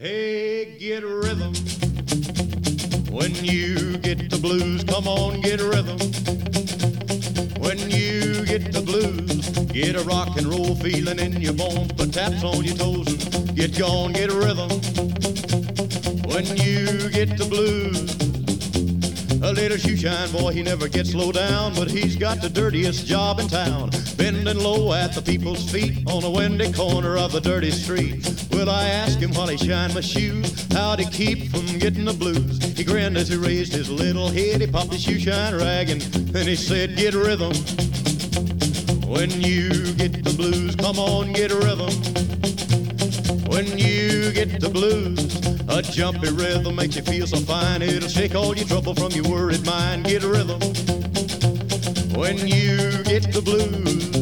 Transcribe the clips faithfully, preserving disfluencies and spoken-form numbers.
Hey, get rhythm. When you get the blues, come on, get rhythm. When you get the blues, get a rock and roll feeling in your bones, put taps on your toes and get gone, get rhythm. When you get the blues, a little shoeshine boy, he never gets low down, but he's got the dirtiest job in town, bending low at the people's feet on a windy corner of the dirty street. Well, I asked him while he shined my shoes, how'd he keep from getting the blues? He grinned as he raised his little head, he popped his shoeshine rag and then he said, get rhythm. When you get the blues, come on, get rhythm. When you get the blues, a jumpy rhythm makes you feel so fine, it'll shake all your trouble from your worried mind. Get rhythm. When you get the blues.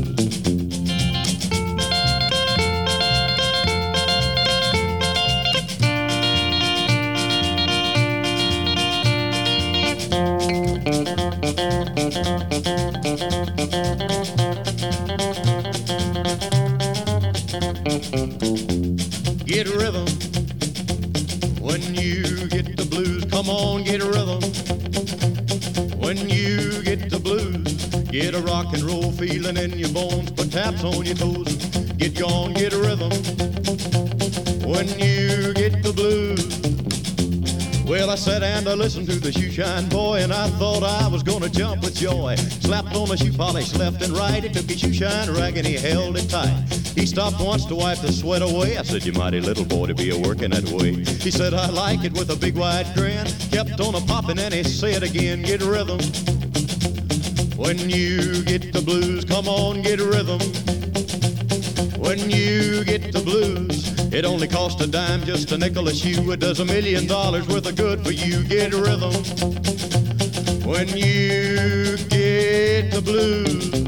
Get rhythm. When you get the blues, come on, get rhythm. When you get the blues, get a rock and roll feeling in your bones, put taps on your toes and get gone, get rhythm. When you get the blues. Well, I sat and I listened to the shoeshine boy, and I thought I was gonna jump with joy. Slapped on my shoe polish left and right, he took his shoeshine rag and he held it tight. He stopped once to wipe the sweat away. I said, you mighty little boy to be a-working that way. He said, I like it, with a big wide grin. Kept on a-popping and he said again, get rhythm. When you get the blues, come on, get rhythm. When you get the blues, it only costs a dime, just a nickel a shoe. It does a million dollars worth of good for you. Get rhythm. When you get the blues.